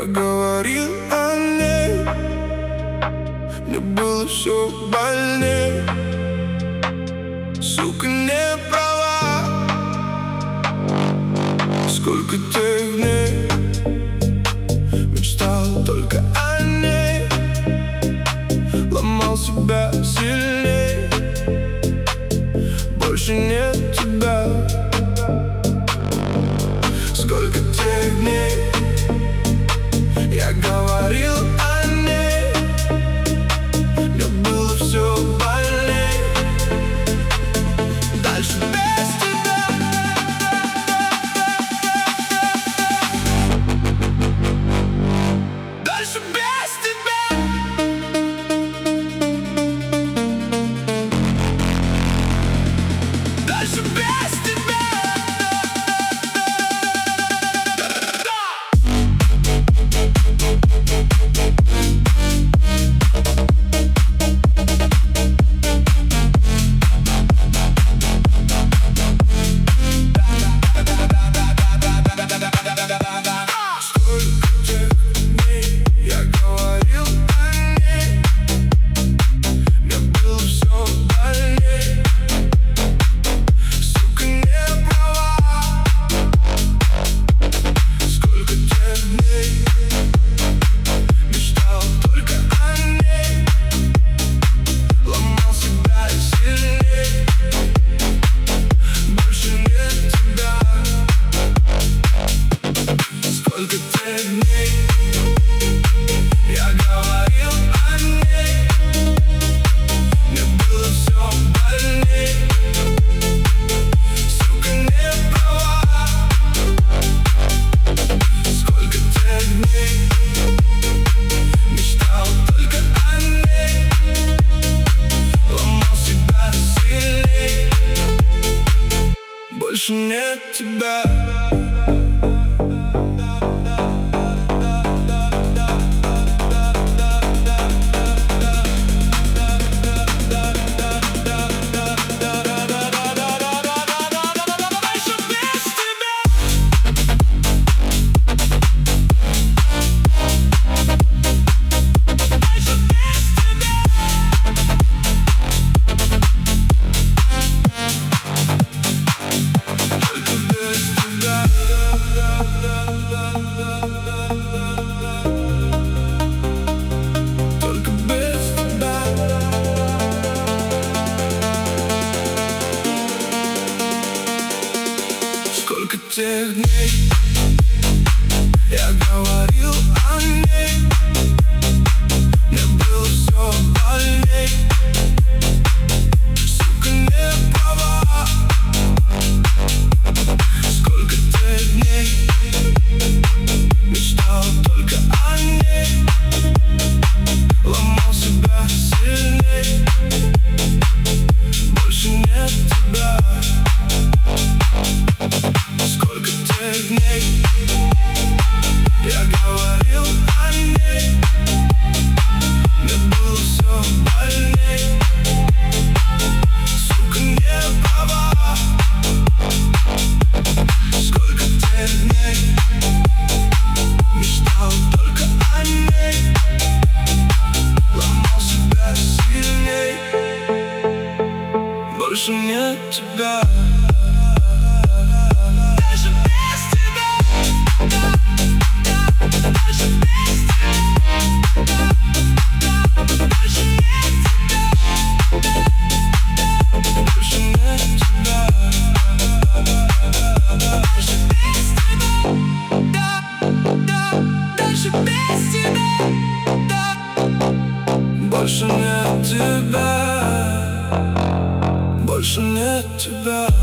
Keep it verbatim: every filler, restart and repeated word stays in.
говорил о ней, мне было все больней. Сука не права. Сколько тех дней мечтал только о ней, ломал себя сильней. Больше нет тебя. Сколько тех дней я говорил о ней, мне было все больней. Дальше без тебя. Дальше без тебя. Дальше без тебя. Сколько тех дней я говорил о ней, мне было все больней. Сука не права. Сколько тех дней мечтал только о ней, ломал себя сильней. Больше нет тебя. Сколько тех дней я говорил о ней, мне было все больней. Сука не права. Сколько тех дней мечтал только о ней, ломал себя сильней. Больше нет тебя. Сколько тех дней я говорил о ней, мне было все больней. Сука не права. Сколько тех дней мечтал только о ней, ломал себя сильней. Больше нет тебя. Больше нет тебя. Больше нет тебя.